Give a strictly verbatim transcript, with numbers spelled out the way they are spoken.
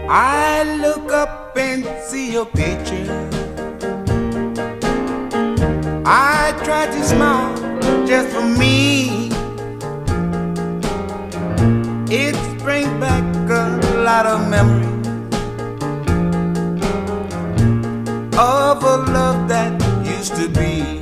I look up and see your picture. I try to smile just for me. It brings back a lot of memories of a love that used to be.